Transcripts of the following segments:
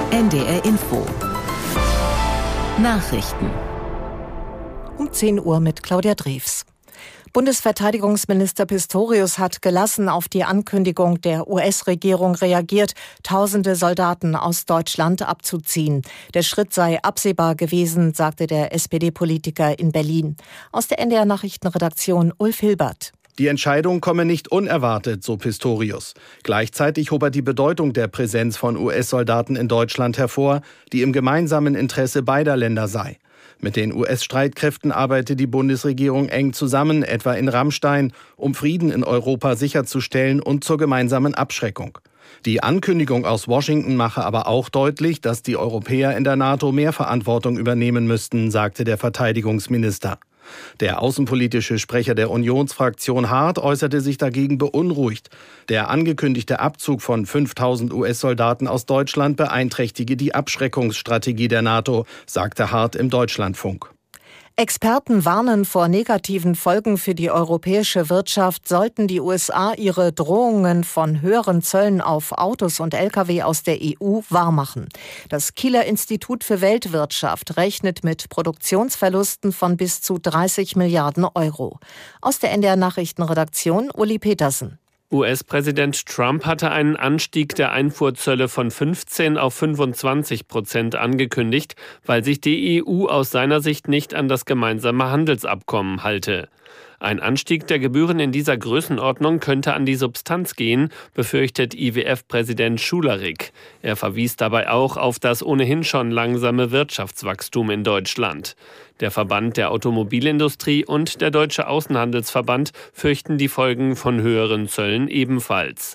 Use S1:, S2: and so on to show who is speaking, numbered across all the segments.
S1: NDR Info. Nachrichten.
S2: Um 10 Uhr mit Claudia Drews. Bundesverteidigungsminister Pistorius hat gelassen auf die Ankündigung der US-Regierung reagiert, Tausende Soldaten aus Deutschland abzuziehen. Der Schritt sei absehbar gewesen, sagte der SPD-Politiker in Berlin. Aus der NDR-Nachrichtenredaktion Ulf Hilbert.
S3: Die Entscheidung komme nicht unerwartet, so Pistorius. Gleichzeitig hob er die Bedeutung der Präsenz von US-Soldaten in Deutschland hervor, die im gemeinsamen Interesse beider Länder sei. Mit den US-Streitkräften arbeite die Bundesregierung eng zusammen, etwa in Ramstein, um Frieden in Europa sicherzustellen und zur gemeinsamen Abschreckung. Die Ankündigung aus Washington mache aber auch deutlich, dass die Europäer in der NATO mehr Verantwortung übernehmen müssten, sagte der Verteidigungsminister. Der außenpolitische Sprecher der Unionsfraktion Hart äußerte sich dagegen beunruhigt. Der angekündigte Abzug von 5000 US-Soldaten aus Deutschland beeinträchtige die Abschreckungsstrategie der NATO, sagte Hart im Deutschlandfunk.
S2: Experten warnen vor negativen Folgen für die europäische Wirtschaft, sollten die USA ihre Drohungen von höheren Zöllen auf Autos und Lkw aus der EU wahrmachen. Das Kieler Institut für Weltwirtschaft rechnet mit Produktionsverlusten von bis zu 30 Milliarden Euro. Aus der NDR-Nachrichtenredaktion Uli Petersen.
S4: US-Präsident Trump hatte einen Anstieg der Einfuhrzölle von 15 auf 25% angekündigt, weil sich die EU aus seiner Sicht nicht an das gemeinsame Handelsabkommen halte. Ein Anstieg der Gebühren in dieser Größenordnung könnte an die Substanz gehen, befürchtet IWF-Präsident Schularik. Er verwies dabei auch auf das ohnehin schon langsame Wirtschaftswachstum in Deutschland. Der Verband der Automobilindustrie und der Deutsche Außenhandelsverband fürchten die Folgen von höheren Zöllen ebenfalls.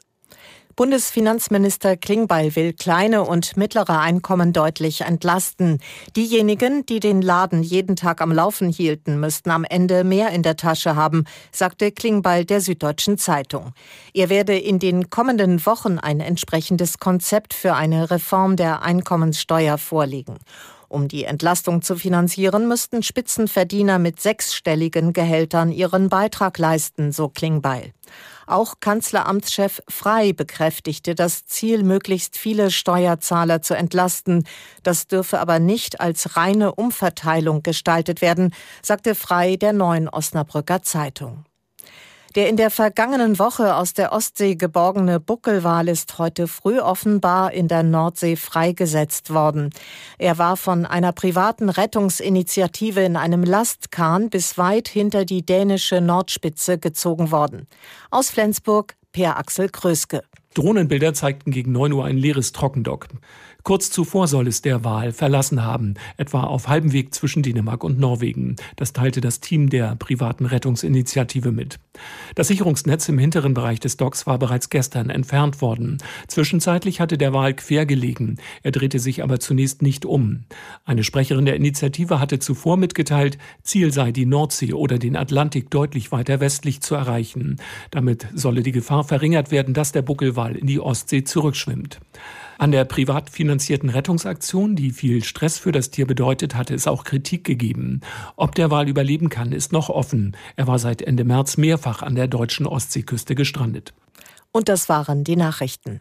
S2: Bundesfinanzminister Klingbeil will kleine und mittlere Einkommen deutlich entlasten. Diejenigen, die den Laden jeden Tag am Laufen hielten, müssten am Ende mehr in der Tasche haben, sagte Klingbeil der Süddeutschen Zeitung. Er werde in den kommenden Wochen ein entsprechendes Konzept für eine Reform der Einkommenssteuer vorlegen. Um die Entlastung zu finanzieren, müssten Spitzenverdiener mit 6-stelligen Gehältern ihren Beitrag leisten, so Klingbeil. Auch Kanzleramtschef Frey bekräftigte das Ziel, möglichst viele Steuerzahler zu entlasten. Das dürfe aber nicht als reine Umverteilung gestaltet werden, sagte Frey der Neuen Osnabrücker Zeitung. Der in der vergangenen Woche aus der Ostsee geborgene Buckelwal ist heute früh offenbar in der Nordsee freigesetzt worden. Er war von einer privaten Rettungsinitiative in einem Lastkahn bis weit hinter die dänische Nordspitze gezogen worden. Aus Flensburg, Per Axel Kröske.
S5: Drohnenbilder zeigten gegen 9 Uhr ein leeres Trockendock. Kurz zuvor soll es der Wal verlassen haben, etwa auf halbem Weg zwischen Dänemark und Norwegen. Das teilte das Team der privaten Rettungsinitiative mit. Das Sicherungsnetz im hinteren Bereich des Docks war bereits gestern entfernt worden. Zwischenzeitlich hatte der Wal quer gelegen. Er drehte sich aber zunächst nicht um. Eine Sprecherin der Initiative hatte zuvor mitgeteilt, Ziel sei die Nordsee oder den Atlantik deutlich weiter westlich zu erreichen. Damit solle die Gefahr verringert werden, dass der Buckelwal in die Ostsee zurückschwimmt. An der privat finanzierten Rettungsaktion, die viel Stress für das Tier bedeutet, hatte es auch Kritik gegeben. Ob der Wal überleben kann, ist noch offen. Er war seit Ende März mehrfach an der deutschen Ostseeküste gestrandet.
S2: Und das waren die Nachrichten.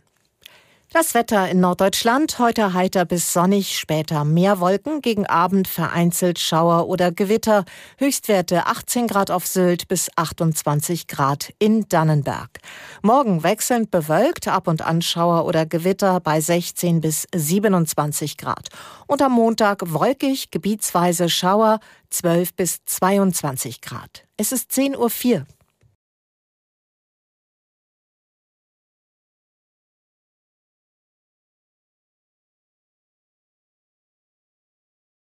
S2: Das Wetter in Norddeutschland, heute heiter bis sonnig, später mehr Wolken, gegen Abend vereinzelt Schauer oder Gewitter, Höchstwerte 18 Grad auf Sylt bis 28 Grad in Dannenberg. Morgen wechselnd bewölkt, ab und an Schauer oder Gewitter bei 16 bis 27 Grad. Und am Montag wolkig, gebietsweise Schauer, 12 bis 22 Grad. Es ist 10:04 Uhr.